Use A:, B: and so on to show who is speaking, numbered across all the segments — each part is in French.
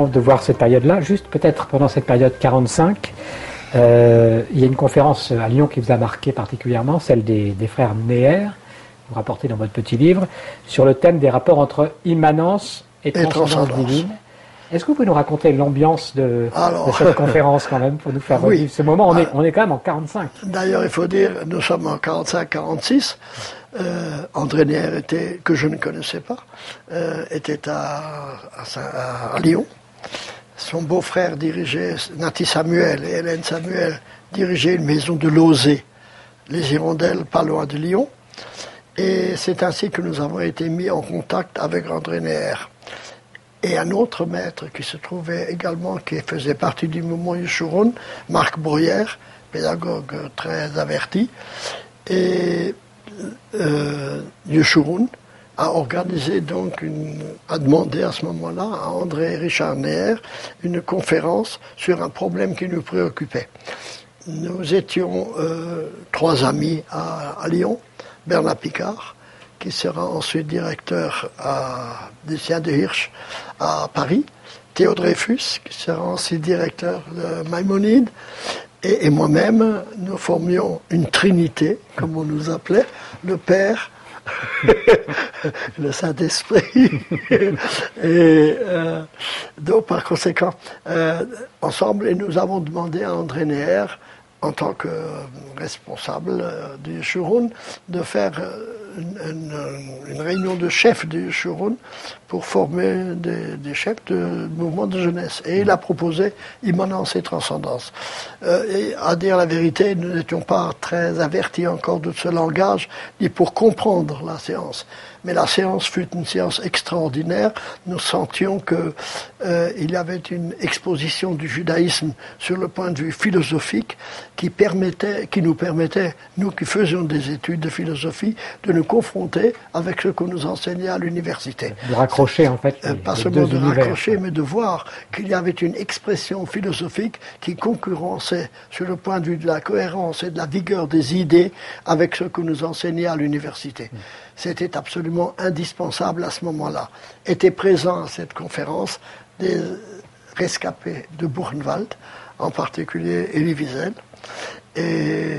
A: l'occasion de voir cette période-là. Juste peut-être pendant cette période 45, il y a une conférence à Lyon qui vous a marqué particulièrement, celle des frères Neher, vous rapportez dans votre petit livre, sur le thème des rapports entre immanence et transcendance divine. Est-ce que vous pouvez nous raconter l'ambiance de cette conférence quand même, pour nous faire revivre ce moment? On est quand même en 45.
B: D'ailleurs, il faut dire, nous sommes en 45-46. André Neher, que je ne connaissais pas, était à Lyon. Son beau-frère dirigeait, Nati Samuel et Hélène Samuel, dirigeaient une maison de Lauzet, les Hirondelles, pas loin de Lyon. Et c'est ainsi que nous avons été mis en contact avec André Neher. Et un autre maître qui se trouvait également, qui faisait partie du mouvement Yeshurun, Marc Bruyère, pédagogue très averti. Et Yeshurun a organisé donc a demandé à ce moment-là à André et Richard Neher une conférence sur un problème qui nous préoccupait. Nous étions 3 amis à Lyon, Bernard Picard, qui sera ensuite directeur des Siens de Hirsch à Paris, Théo Dreyfus, qui sera ensuite directeur de Maïmonide, et moi-même, nous formions une trinité, comme on nous appelait, le Père, le Saint-Esprit, et donc par conséquent, ensemble, et nous avons demandé à André Neher, en tant que responsable du Yeshurun, de faire une réunion de chefs du Yeshurun pour former des chefs de mouvements de jeunesse. Et il a proposé immanence et transcendance. Et à dire la vérité, nous n'étions pas très avertis encore de ce langage, ni pour comprendre la séance. Mais la séance fut une séance extraordinaire. Nous sentions que il y avait une exposition du judaïsme sur le point de vue philosophique qui nous permettait, nous qui faisions des études de philosophie, de nous confronter avec ce qu'on nous enseignait à l'université.
A: De raccrocher en fait.
B: Pas seulement de raccrocher, mais de voir qu'il y avait une expression philosophique qui concurrençait sur le point de vue de la cohérence et de la vigueur des idées avec ce que nous enseignait à l'université. C'était absolument indispensable à ce moment-là. Étaient présents à cette conférence des rescapés de Buchenwald, en particulier Elie Wiesel. Et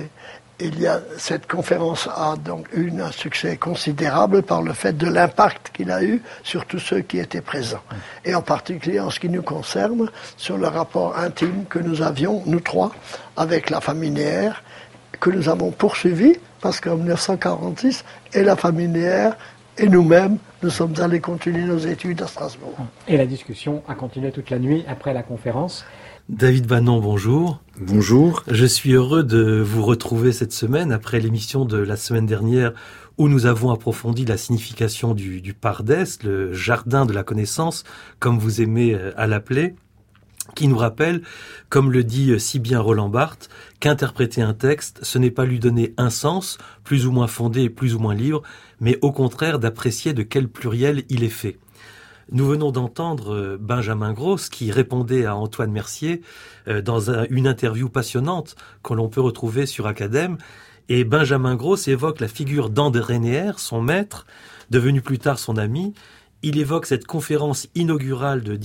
B: cette conférence a donc eu un succès considérable par le fait de l'impact qu'il a eu sur tous ceux qui étaient présents. Et en particulier en ce qui nous concerne, sur le rapport intime que nous avions, nous 3, avec la famille Neher, que nous avons poursuivi, parce qu'en 1946, et la famille Neher et nous-mêmes, nous sommes allés continuer nos études à Strasbourg.
A: Et la discussion a continué toute la nuit après la conférence.
C: David Bannon, bonjour.
D: Bonjour.
C: Je suis heureux de vous retrouver cette semaine après l'émission de la semaine dernière où nous avons approfondi la signification du Pardes, le jardin de la connaissance, comme vous aimez à l'appeler, qui nous rappelle, comme le dit si bien Roland Barthes, qu'interpréter un texte, ce n'est pas lui donner un sens, plus ou moins fondé et plus ou moins libre, mais au contraire d'apprécier de quel pluriel il est fait. Nous venons d'entendre Benjamin Gross qui répondait à Antoine Mercier dans une interview passionnante que l'on peut retrouver sur Academ. Et Benjamin Gross évoque la figure d'André Neher, son maître, devenu plus tard son ami. Il évoque cette conférence inaugurale de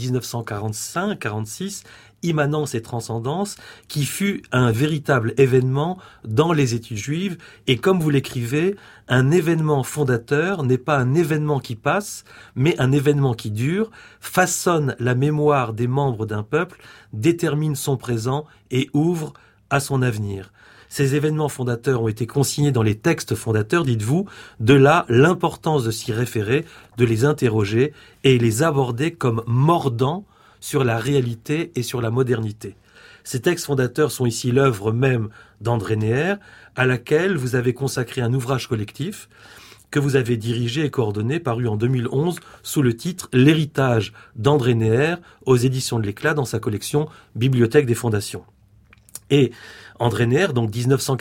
C: 1945-46, Immanence et Transcendance, qui fut un véritable événement dans les études juives. Et comme vous l'écrivez, un événement fondateur n'est pas un événement qui passe, mais un événement qui dure, façonne la mémoire des membres d'un peuple, détermine son présent et ouvre à son avenir. Ces événements fondateurs ont été consignés dans les textes fondateurs, dites-vous, de là l'importance de s'y référer, de les interroger et les aborder comme mordants sur la réalité et sur la modernité. Ces textes fondateurs sont ici l'œuvre même d'André Neher, à laquelle vous avez consacré un ouvrage collectif que vous avez dirigé et coordonné, paru en 2011 sous le titre « L'héritage d'André Neher » aux éditions de l'Éclat dans sa collection Bibliothèque des Fondations. Et André Neher, donc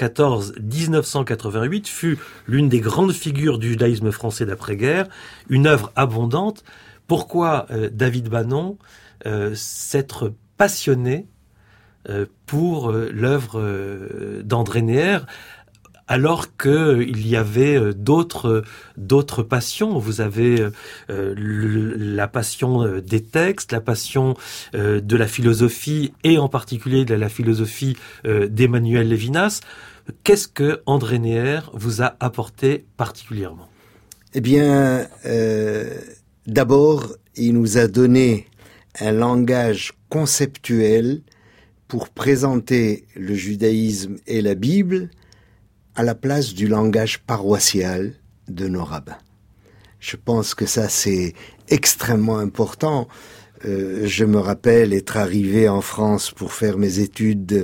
C: 1914-1988, fut l'une des grandes figures du judaïsme français d'après-guerre, une œuvre abondante. Pourquoi, David Bannon, s'être passionné pour l'œuvre d'André Neher, alors que il y avait d'autres passions. Vous avez la passion des textes, la passion de la philosophie, et en particulier de la philosophie d'Emmanuel Levinas. Qu'est-ce que André Neher vous a apporté particulièrement?
D: Eh bien, d'abord, il nous a donné un langage conceptuel pour présenter le judaïsme et la Bible à la place du langage paroissial de nos rabbins. Je pense que ça, c'est extrêmement important. Je me rappelle être arrivé en France pour faire mes études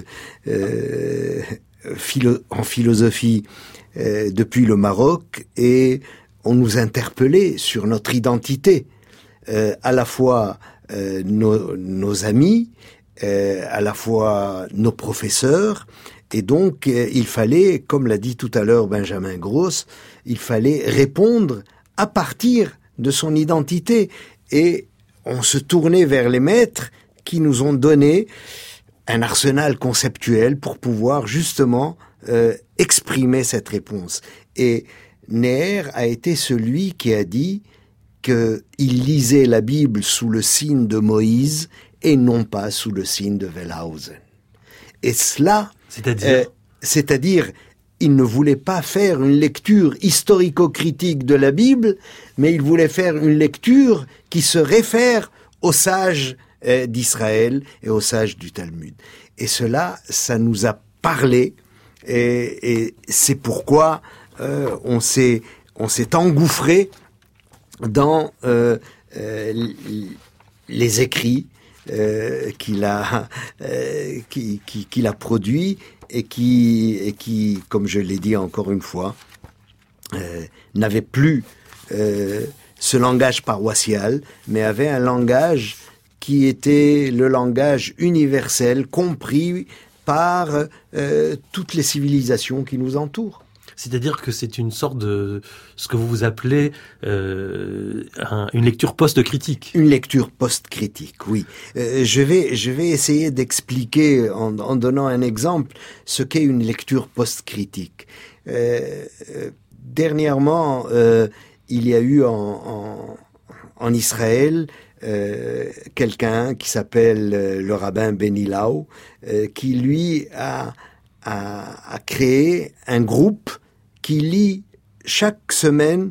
D: en philosophie depuis le Maroc, et on nous interpellait sur notre identité, à la fois nos amis, à la fois nos professeurs, et donc il fallait, comme l'a dit tout à l'heure Benjamin Gross, il fallait répondre à partir de son identité, et on se tournait vers les maîtres qui nous ont donné un arsenal conceptuel pour pouvoir justement exprimer cette réponse. Et Neher a été celui qui a dit qu'il lisait la Bible sous le signe de Moïse et non pas sous le signe de Wellhausen. Et cela, c'est-à-dire, il ne voulait pas faire une lecture historico-critique de la Bible, mais il voulait faire une lecture qui se réfère aux sages d'Israël et aux sages du Talmud. Et cela, ça nous a parlé, et c'est pourquoi on s'est engouffré dans les écrits qu'il a produits, et qui, comme je l'ai dit encore une fois, n'avait plus ce langage paroissial, mais avait un langage qui était le langage universel, compris par toutes les civilisations qui nous entourent.
C: C'est-à-dire que c'est une sorte de ce que vous appelez une lecture post-critique.
D: Une lecture post-critique, oui. Je vais essayer d'expliquer en donnant un exemple ce qu'est une lecture post-critique. Dernièrement, il y a eu en Israël quelqu'un qui s'appelle le rabbin Benny Lau, qui lui a créé un groupe qui lit chaque semaine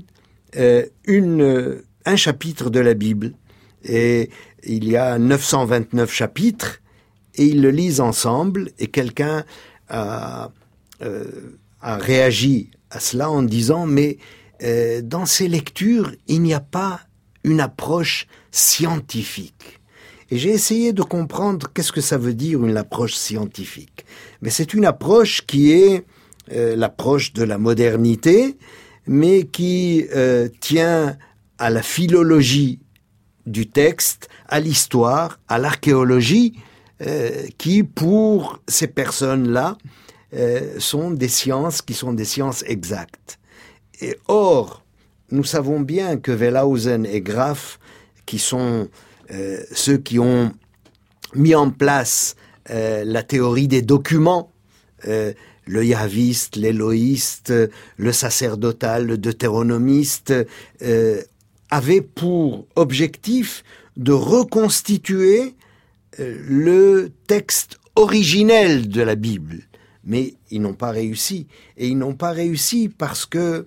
D: un chapitre de la Bible. Et il y a 929 chapitres, et ils le lisent ensemble, et quelqu'un a réagi à cela en disant « Mais dans ces lectures, il n'y a pas une approche scientifique. » Et j'ai essayé de comprendre qu'est-ce que ça veut dire une approche scientifique. Mais c'est une approche qui est l'approche de la modernité, mais qui tient à la philologie du texte, à l'histoire, à l'archéologie, qui, pour ces personnes-là, sont des sciences qui sont des sciences exactes. Et or, nous savons bien que Wellhausen et Graff, qui sont ceux qui ont mis en place la théorie des documents, le yahviste, l'éloïste, le sacerdotal, le deutéronomiste, avaient pour objectif de reconstituer le texte originel de la Bible. Mais ils n'ont pas réussi. Et ils n'ont pas réussi parce que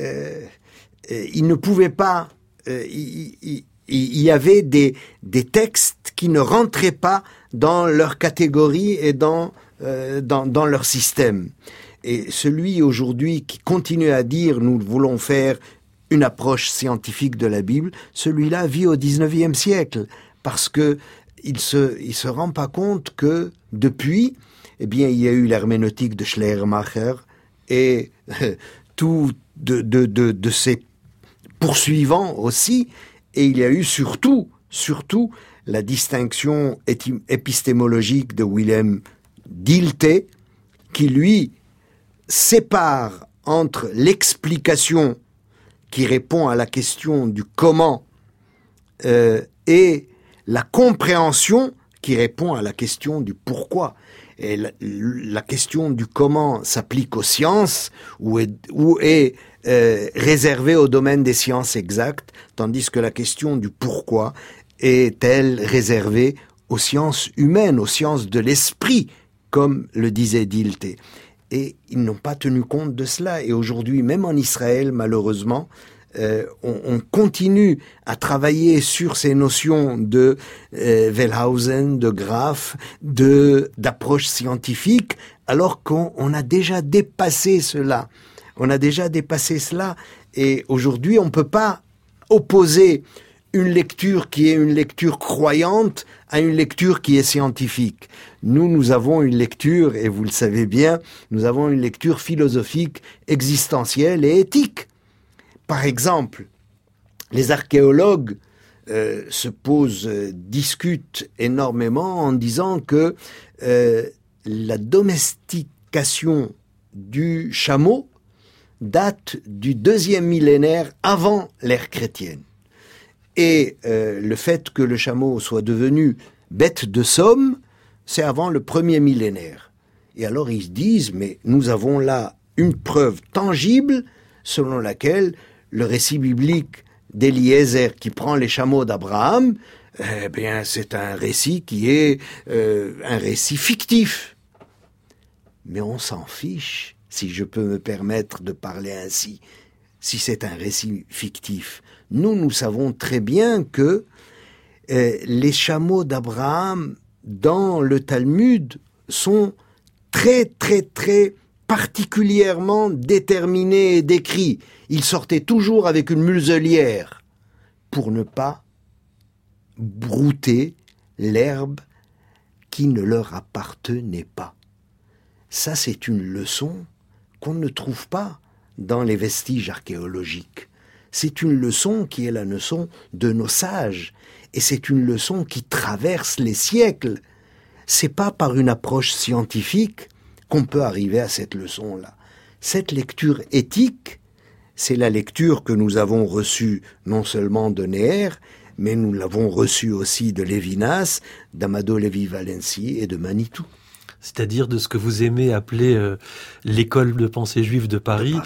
D: ils ne pouvaient pas... il y avait des textes qui ne rentraient pas dans leur catégorie et dans leur système. Et celui aujourd'hui qui continue à dire « nous voulons faire une approche scientifique de la Bible », celui-là vit au 19e siècle, parce que il se rend pas compte que depuis, eh bien, il y a eu l'herméneutique de Schleiermacher et tout de ses poursuivants aussi, et il y a eu surtout la distinction épistémologique de Wilhelm Dilthey, qui lui sépare entre l'explication qui répond à la question du comment et la compréhension qui répond à la question du pourquoi. Et la question du comment s'applique aux sciences ou est réservée au domaine des sciences exactes, tandis que la question du pourquoi est-elle réservée aux sciences humaines, aux sciences de l'esprit, comme le disait Dilthey. Et ils n'ont pas tenu compte de cela. Et aujourd'hui, même en Israël, malheureusement, on continue à travailler sur ces notions de Wellhausen, de Graff, d'approche scientifique, alors qu'on a déjà dépassé cela. On a déjà dépassé cela. Et aujourd'hui, on ne peut pas opposer une lecture qui est une lecture croyante à une lecture qui est scientifique. Nous avons une lecture, et vous le savez bien, nous avons une lecture philosophique, existentielle et éthique. Par exemple, les archéologues discutent énormément en disant que la domestication du chameau date du 2e millénaire avant l'ère chrétienne. Et le fait que le chameau soit devenu bête de somme, c'est avant le 1er millénaire. Et alors ils se disent, mais nous avons là une preuve tangible selon laquelle le récit biblique d'Éliézer qui prend les chameaux d'Abraham, eh bien c'est un récit qui est un récit fictif. Mais on s'en fiche, si je peux me permettre de parler ainsi, si c'est un récit fictif. Nous savons très bien que les chameaux d'Abraham dans le Talmud sont très très très particulièrement déterminés et décrits. Ils sortaient toujours avec une muselière pour ne pas brouter l'herbe qui ne leur appartenait pas. Ça, c'est une leçon qu'on ne trouve pas dans les vestiges archéologiques. C'est une leçon qui est la leçon de nos sages. Et c'est une leçon qui traverse les siècles. C'est pas par une approche scientifique qu'on peut arriver à cette leçon-là. Cette lecture éthique, c'est la lecture que nous avons reçue non seulement de Neher, mais nous l'avons reçue aussi de Lévinas, d'Amado Levi Valensi et de Manitou.
C: C'est-à-dire de ce que vous aimez appeler l'école de pensée juive de Paris.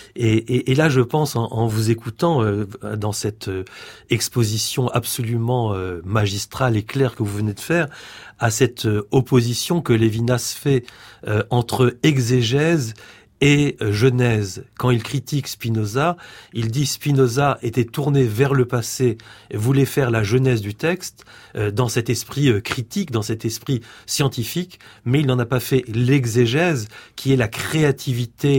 C: Et là, je pense, en vous écoutant dans cette exposition absolument magistrale et claire que vous venez de faire, à cette opposition que Lévinas fait entre exégèse et Genèse. Quand il critique Spinoza, il dit Spinoza était tourné vers le passé, voulait faire la genèse du texte, dans cet esprit critique, dans cet esprit scientifique, mais il n'en a pas fait l'exégèse, qui est la créativité,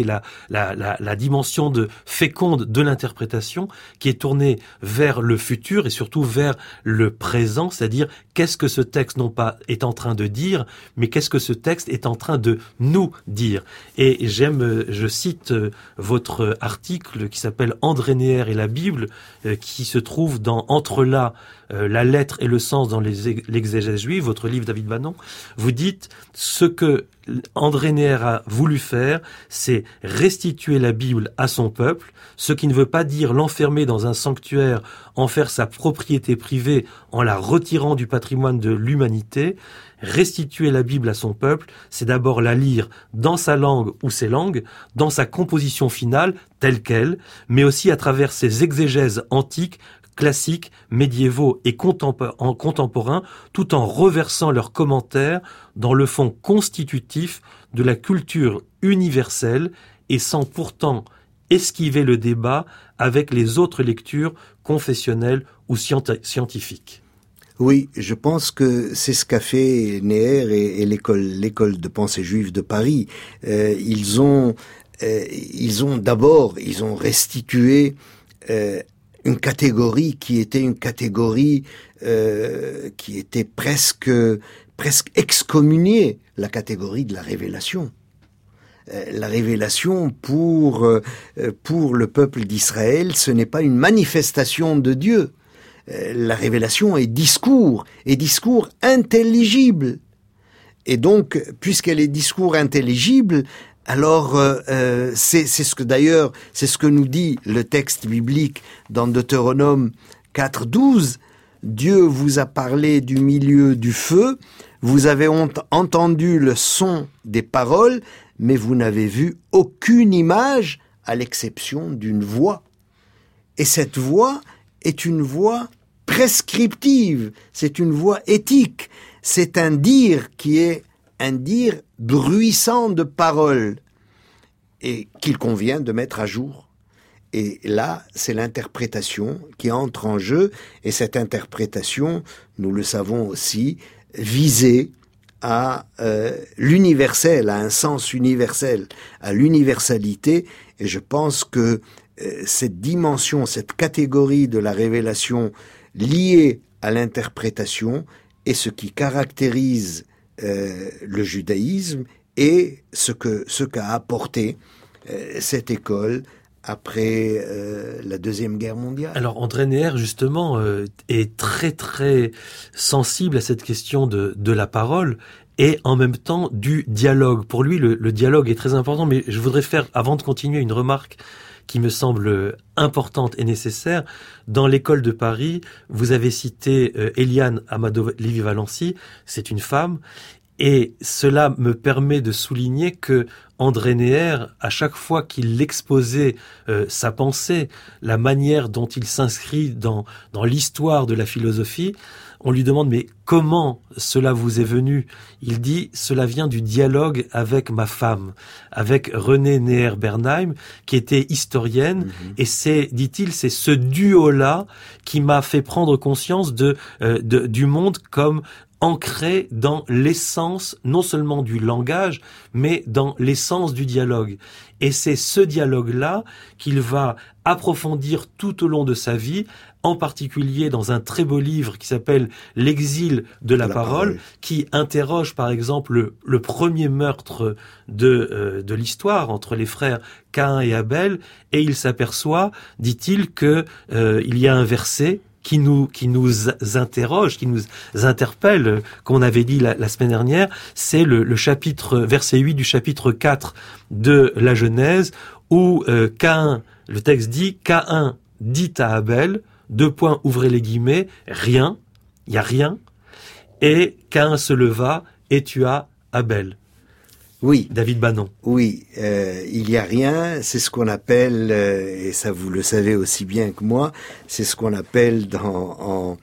C: la dimension féconde de l'interprétation, qui est tournée vers le futur et surtout vers le présent, c'est-à-dire qu'est-ce que ce texte non pas est en train de dire, mais qu'est-ce que ce texte est en train de nous dire. Et je cite votre article qui s'appelle André Neher et la Bible, qui se trouve dans Entre-là, la lettre et le sens dans l'exégèse juive, votre livre David Bannon. Vous dites ce que André Neher a voulu faire, c'est restituer la Bible à son peuple, ce qui ne veut pas dire l'enfermer dans un sanctuaire, en faire sa propriété privée en la retirant du patrimoine de l'humanité. Restituer la Bible à son peuple, c'est d'abord la lire dans sa langue ou ses langues, dans sa composition finale, telle qu'elle, mais aussi à travers ses exégèses antiques, classiques, médiévaux et contemporains, tout en reversant leurs commentaires dans le fond constitutif de la culture universelle et sans pourtant esquiver le débat avec les autres lectures confessionnelles ou scientifiques.
D: Oui, je pense que c'est ce qu'a fait Neher et l'école de pensée juive de Paris. Ils ont restitué une catégorie qui était une catégorie qui était presque excommuniée, la catégorie de la révélation. La révélation pour le peuple d'Israël, ce n'est pas une manifestation de Dieu. La révélation est discours intelligible. Et donc, puisqu'elle est discours intelligible, alors c'est ce que nous dit le texte biblique dans Deutéronome 4:12. Dieu vous a parlé du milieu du feu, vous avez entendu le son des paroles, mais vous n'avez vu aucune image à l'exception d'une voix. Et cette voix est une voix prescriptive, c'est une voix éthique, c'est un dire qui est un dire bruissant de paroles et qu'il convient de mettre à jour. Et là, c'est l'interprétation qui entre en jeu, et cette interprétation, nous le savons aussi, visée à l'universel, à un sens universel, à l'universalité, et je pense que cette dimension, cette catégorie de la révélation liée à l'interprétation est ce qui caractérise le judaïsme et ce qu'a apporté cette école après la Deuxième Guerre mondiale.
C: Alors André Neher, justement, est très très sensible à cette question de la parole et en même temps du dialogue. Pour lui, le dialogue est très important, mais je voudrais faire, avant de continuer, une remarque qui me semble importante et nécessaire. Dans l'école de Paris, vous avez cité Eliane Amado Lévy-Valency, c'est une femme, et cela me permet de souligner que André Neher, à chaque fois qu'il exposait sa pensée, la manière dont il s'inscrit dans l'histoire de la philosophie, on lui demande « mais comment cela vous est venu ?» Il dit « cela vient du dialogue avec ma femme, avec Renée Neher-Bernheim, qui était historienne, et c'est, dit-il, c'est ce duo-là qui m'a fait prendre conscience du monde comme ancré dans l'essence, non seulement du langage, mais dans l'essence du dialogue. Et c'est ce dialogue-là qu'il va approfondir tout au long de sa vie, en particulier dans un très beau livre qui s'appelle « L'exil de la parole », qui interroge par exemple le premier meurtre de l'histoire entre les frères Caïn et Abel, et il s'aperçoit, dit-il, que il y a un verset qui nous interroge, qui nous interpelle, qu'on avait dit la semaine dernière, c'est le chapitre, verset 8 du chapitre 4 de la Genèse, où Caïn, le texte dit, Caïn dit à Abel, : ouvrez les guillemets, rien, il y a rien, et Caïn se leva et tua Abel.
D: Oui.
C: David Bannon.
D: Oui, il y a rien, c'est ce qu'on appelle, et ça vous le savez aussi bien que moi, c'est ce qu'on appelle dans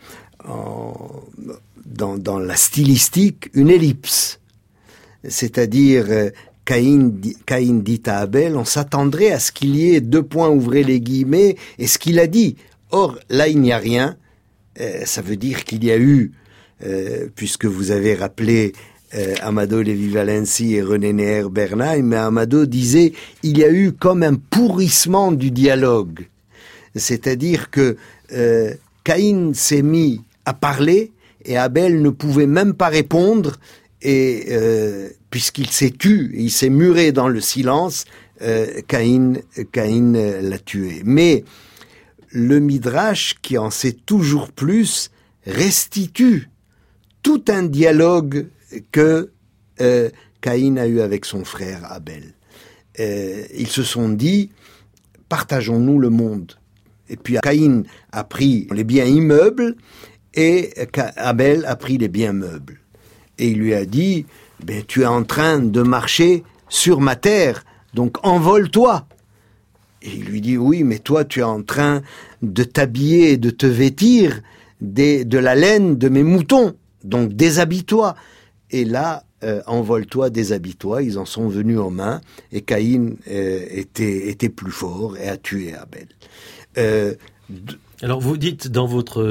D: la stylistique une ellipse. C'est-à-dire, Caïn dit à Abel, on s'attendrait à ce qu'il y ait : ouvrez les guillemets, et ce qu'il a dit. Or, là, il n'y a rien. Ça veut dire qu'il y a eu, puisque vous avez rappelé Amado Lévy-Valency et Renée Neher-Bernheim, mais Amado disait, il y a eu comme un pourrissement du dialogue. C'est-à-dire que Caïn s'est mis à parler, et Abel ne pouvait même pas répondre, et puisqu'il s'est tu, il s'est muré dans le silence, Caïn l'a tué. Mais le Midrash, qui en sait toujours plus, restitue tout un dialogue que Caïn a eu avec son frère Abel. Ils se sont dit, partageons-nous le monde. Et puis Caïn a pris les biens immeubles et Abel a pris les biens meubles. Et il lui a dit, tu es en train de marcher sur ma terre, donc envole-toi. Et il lui dit, oui, mais toi tu es en train de t'habiller et de te vêtir de la laine de mes moutons, donc déshabille-toi. Et là, envole-toi, déshabille-toi, ils en sont venus aux mains, et Caïn était plus fort et a tué Abel.
C: Alors vous dites dans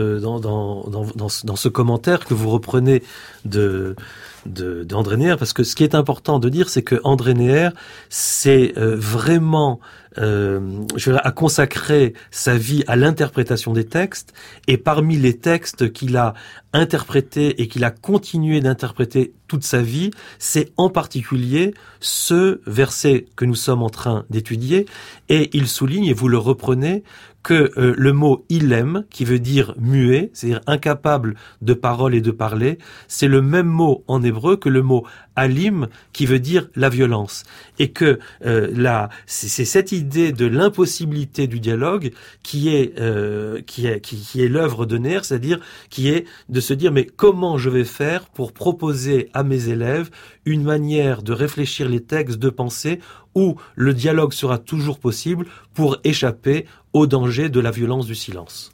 C: ce commentaire que vous reprenez d'André Neher, parce que ce qui est important de dire, c'est que André Neher, c'est vraiment a consacré sa vie à l'interprétation des textes, et parmi les textes qu'il a interprétés et qu'il a continué d'interpréter toute sa vie, c'est en particulier ce verset que nous sommes en train d'étudier, et il souligne, et vous le reprenez, que le mot ilem, qui veut dire muet, c'est-à-dire incapable de parole et de parler, c'est le même mot en hébreu que le mot alim, qui veut dire la violence. Et que c'est cette idée idée de l'impossibilité du dialogue qui est l'œuvre de Neher, c'est-à-dire qui est de se dire mais comment je vais faire pour proposer à mes élèves une manière de réfléchir les textes, de penser, où le dialogue sera toujours possible pour échapper au danger de la violence du silence.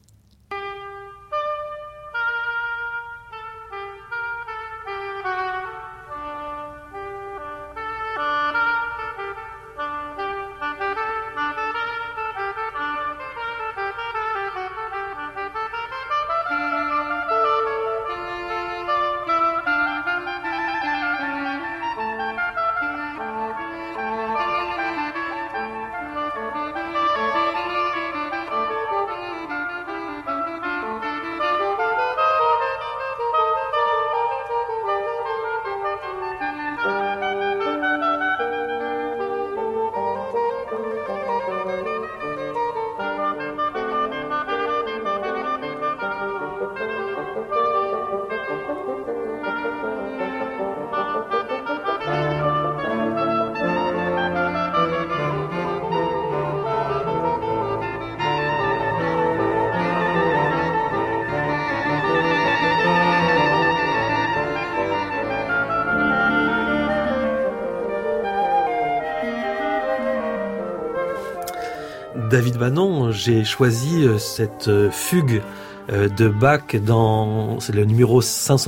C: David Bannon, j'ai choisi cette fugue de Bach c'est le numéro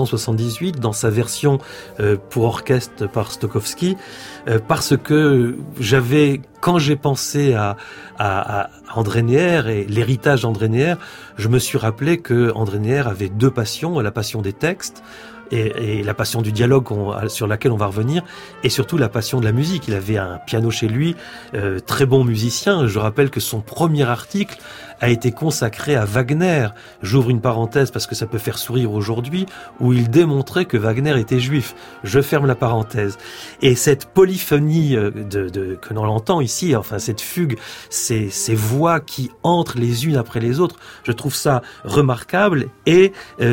C: 578 dans sa version pour orchestre par Stokowski, parce que quand j'ai pensé à André Neher et l'héritage d'André Neher, je me suis rappelé que André Neher avait deux passions, la passion des textes et la passion du dialogue sur laquelle on va revenir, et surtout la passion de la musique. Il avait un piano chez lui, très bon musicien. Je rappelle que son premier article a été consacré à Wagner. J'ouvre une parenthèse parce que ça peut faire sourire aujourd'hui, où il démontrait que Wagner était juif. Je ferme la parenthèse. Et cette polyphonie que l'on entend ici, enfin cette fugue, ces voix qui entrent les unes après les autres, je trouve ça remarquable et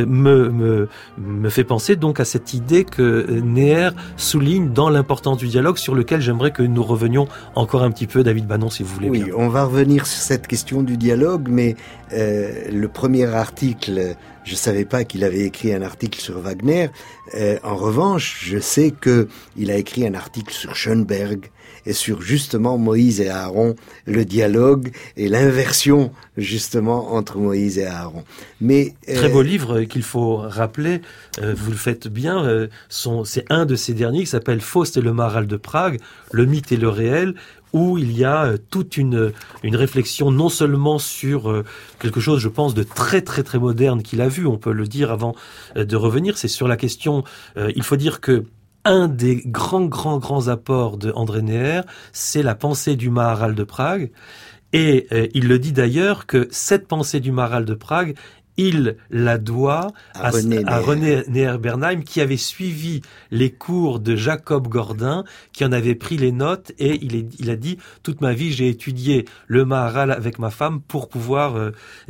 C: me fait penser donc à cette idée que Neher souligne dans l'importance du dialogue, sur lequel j'aimerais que nous revenions encore un petit peu, David Bannon, si vous voulez bien.
D: Oui, on va revenir sur cette question du dialogue, mais le premier article, je savais pas qu'il avait écrit un article sur Wagner. En revanche, je sais que il a écrit un article sur Schoenberg et sur justement Moïse et Aaron, le dialogue et l'inversion justement entre Moïse et Aaron. Mais
C: très beau livre qu'il faut rappeler. Vous le faites bien. C'est un de ces derniers qui s'appelle Faust et le Maharal de Prague, le mythe et le réel, où il y a toute une réflexion non seulement sur quelque chose, je pense, de très très très moderne qu'il a vu, on peut le dire avant de revenir, c'est sur la question, il faut dire que un des grands apports de André Neher, c'est la pensée du Maharal de Prague, et il le dit d'ailleurs que cette pensée du Maharal de Prague, il la doit à René Neher-Bernheim, qui avait suivi les cours de Jacob Gordin, qui en avait pris les notes, et il a dit toute ma vie j'ai étudié le Maharal avec ma femme pour pouvoir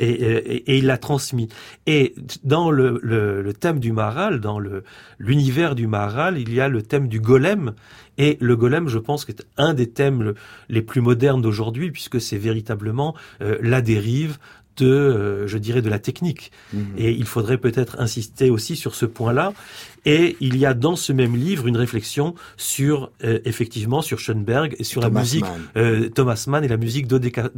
C: et il l'a transmis. Et dans le thème du Maharal, dans l'univers du Maharal, il y a le thème du golem. Et le golem, je pense, que c'est un des thèmes les plus modernes d'aujourd'hui, puisque c'est véritablement la dérive je dirais, de la technique. Et il faudrait peut-être insister aussi sur ce point-là. Et il y a dans ce même livre une réflexion sur, effectivement, sur Schoenberg et sur la musique, Thomas Mann et la musique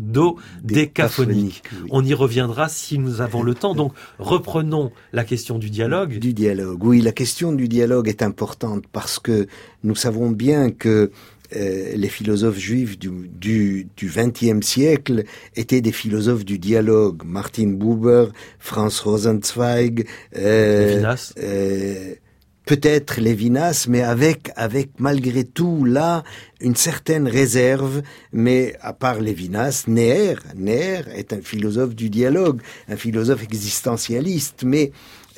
C: dodécaphonique. Oui. On y reviendra si nous avons le temps. Donc, reprenons la question du dialogue.
D: Du dialogue, oui, la question du dialogue est importante parce que nous savons bien que les philosophes juifs du XXe siècle étaient des philosophes du dialogue. Martin Buber, Franz Rosenzweig,
C: Lévinas.
D: Peut-être Lévinas, mais avec malgré tout là une certaine réserve. Mais à part Lévinas, Neher est un philosophe du dialogue, un philosophe existentialiste. Mais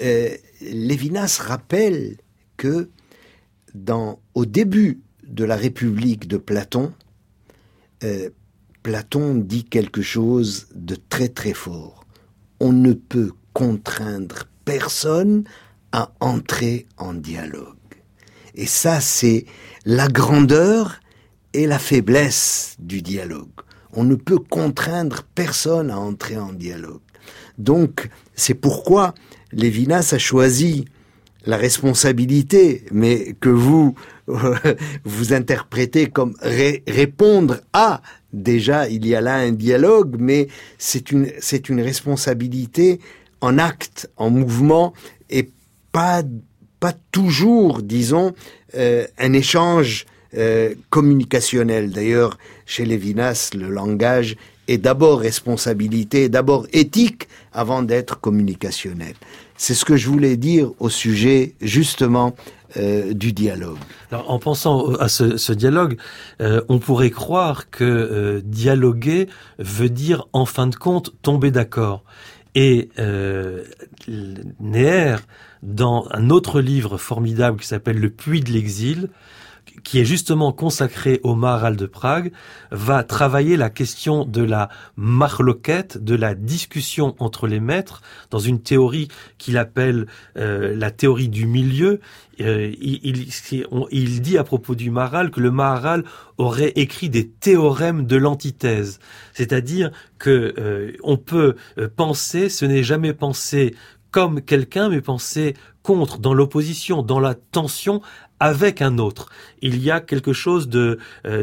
D: Lévinas rappelle que au début de la République de Platon, Platon dit quelque chose de très très fort. On ne peut contraindre personne à entrer en dialogue. Et ça, c'est la grandeur et la faiblesse du dialogue. On ne peut contraindre personne à entrer en dialogue. Donc, c'est pourquoi Lévinas a choisi la responsabilité, mais que vous interprétez comme répondre à. Déjà, il y a là un dialogue, mais c'est une responsabilité en acte, en mouvement, et pas toujours, disons, un échange communicationnel. D'ailleurs, chez Lévinas, le langage est d'abord responsabilité, d'abord éthique, avant d'être communicationnel. C'est ce que je voulais dire au sujet, justement, du dialogue.
C: Alors, en pensant à ce dialogue, on pourrait croire que dialoguer veut dire, en fin de compte, tomber d'accord. Et Neher, dans un autre livre formidable qui s'appelle Le Puits de l'exil, qui est justement consacré au Maharal de Prague, va travailler la question de la marloquette, de la discussion entre les maîtres, dans une théorie qu'il appelle la théorie du milieu. Il dit à propos du Maharal que le Maharal aurait écrit des théorèmes de l'antithèse, c'est-à-dire que on peut penser, ce n'est jamais penser comme quelqu'un, mais penser contre, dans l'opposition, dans la tension avec un autre. Il y a quelque chose de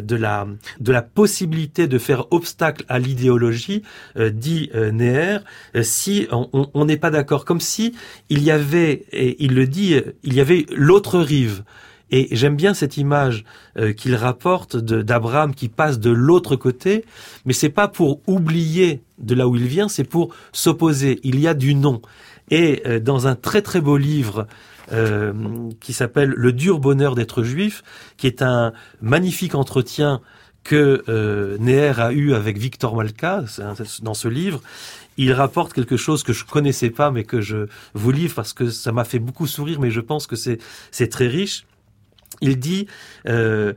C: la possibilité de faire obstacle à l'idéologie, dit Neher, si on n'est pas d'accord, comme si il y avait, et il le dit, il y avait l'autre rive. Et j'aime bien cette image qu'il rapporte d'Abraham qui passe de l'autre côté, mais c'est pas pour oublier de là où il vient, c'est pour s'opposer. Il y a du non. Et dans un très très beau livre qui s'appelle Le dur bonheur d'être juif, qui est un magnifique entretien que Neher a eu avec Victor Malka, dans ce livre, il rapporte quelque chose que je connaissais pas, mais que je vous livre parce que ça m'a fait beaucoup sourire, mais je pense que c'est très riche. Il dit le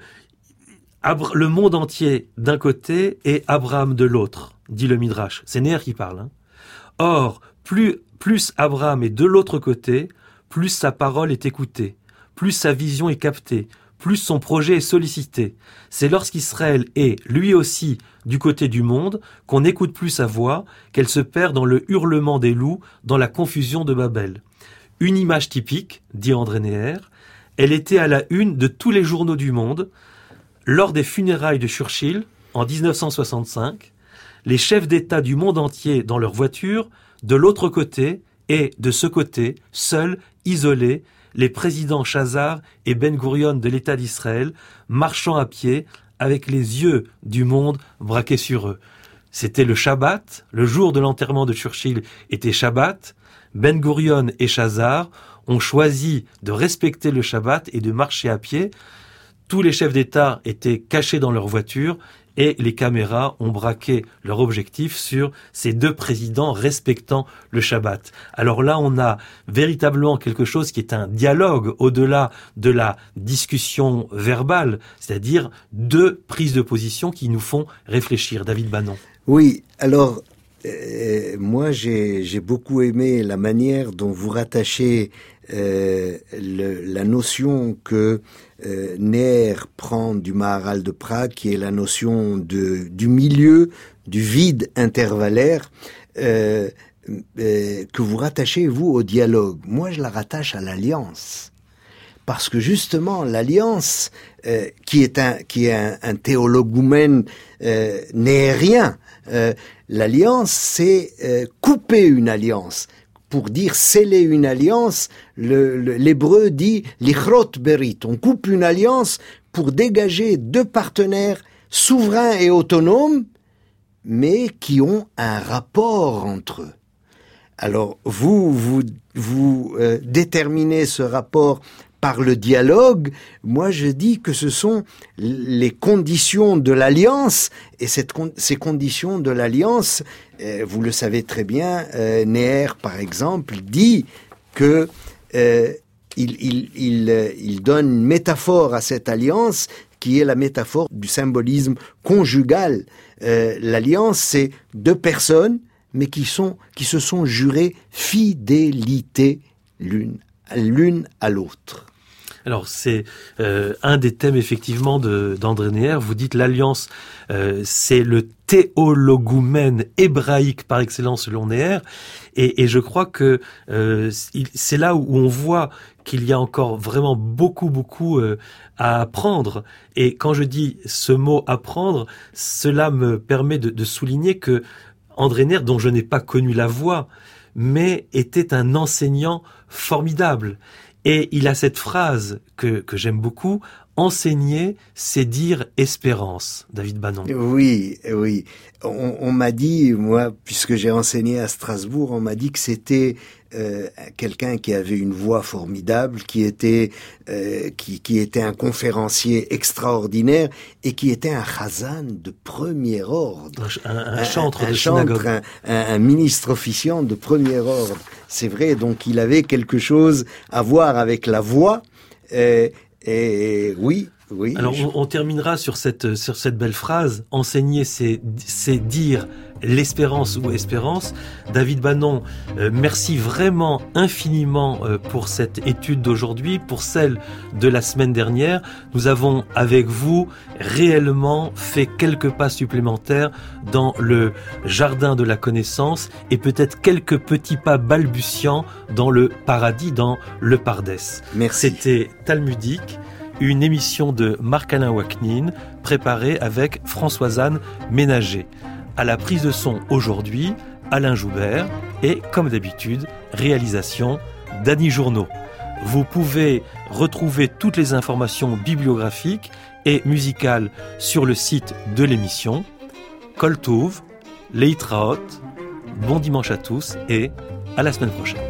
C: monde entier d'un côté et Abraham de l'autre, dit le Midrash. C'est Neher qui parle. Or, plus Abraham est de l'autre côté, plus sa parole est écoutée, plus sa vision est captée, plus son projet est sollicité. C'est lorsqu'Israël est, lui aussi, du côté du monde, qu'on n'écoute plus sa voix, qu'elle se perd dans le hurlement des loups, dans la confusion de Babel. Une image typique, dit André Neher, elle était à la une de tous les journaux du monde. Lors des funérailles de Churchill, en 1965, les chefs d'État du monde entier dans leur voiture, de l'autre côté, et de ce côté, seuls, isolés, les présidents Chazar et Ben Gurion de l'État d'Israël, marchant à pied, avec les yeux du monde braqués sur eux. C'était le Shabbat, le jour de l'enterrement de Churchill était Shabbat. Ben Gurion et Chazar ont choisi de respecter le Shabbat et de marcher à pied. Tous les chefs d'État étaient cachés dans leur voiture et les caméras ont braqué leur objectif sur ces deux présidents respectant le Shabbat. Alors là, on a véritablement quelque chose qui est un dialogue au-delà de la discussion verbale, c'est-à-dire deux prises de position qui nous font réfléchir. David Bannon.
D: Oui, alors moi j'ai beaucoup aimé la manière dont vous rattachez la notion que Neher prend du Maharal de Prague, qui est la notion du milieu, du vide intervallaire, que vous rattachez, vous, au dialogue. Moi, je la rattache à l'alliance. Parce que justement, l'alliance, qui est un théologoumène néhérien, l'alliance, c'est couper une alliance. Pour dire sceller une alliance, l'hébreu dit lichrot berit. On coupe une alliance pour dégager deux partenaires souverains et autonomes, mais qui ont un rapport entre eux. Alors vous déterminez ce rapport par le dialogue. Moi, je dis que ce sont les conditions de l'alliance, et ces conditions de l'alliance, vous le savez très bien, Neher, par exemple, dit que il donne une métaphore à cette alliance qui est la métaphore du symbolisme conjugal. L'alliance, c'est deux personnes, mais qui se sont jurées fidélité l'une à l'autre.
C: Alors c'est un des thèmes effectivement d'André Neher. Vous dites l'alliance, c'est le théologoumène hébraïque par excellence selon Neher, et je crois que c'est là où on voit qu'il y a encore vraiment beaucoup à apprendre. Et quand je dis ce mot apprendre, cela me permet de souligner que André Neher, dont je n'ai pas connu la voix, mais était un enseignant formidable. Et il a cette phrase que j'aime beaucoup, enseigner, c'est dire espérance. David Bannon.
D: Oui. On m'a dit, moi, puisque j'ai enseigné à Strasbourg, on m'a dit que c'était quelqu'un qui avait une voix formidable, qui était un conférencier extraordinaire et qui était un chazan de premier ordre.
C: Un chantre de synagogue.
D: Un ministre officiant de premier ordre. C'est vrai, donc il avait quelque chose à voir avec la voix. Et oui.
C: Alors on terminera sur cette belle phrase. Enseigner, c'est dire l'espérance ou espérance. David Bannon, merci vraiment infiniment pour cette étude d'aujourd'hui, pour celle de la semaine dernière. Nous avons avec vous réellement fait quelques pas supplémentaires dans le jardin de la connaissance et peut-être quelques petits pas balbutiants dans le paradis, dans le Pardès.
D: Merci.
C: C'était Talmudique, une émission de Marc-Alain Waknin, préparée avec Françoise-Anne Ménager. À la prise de son aujourd'hui, Alain Joubert et, comme d'habitude, réalisation Dany Journeau. Vous pouvez retrouver toutes les informations bibliographiques et musicales sur le site de l'émission. Kol Tov, Leitraot, bon dimanche à tous et à la semaine prochaine.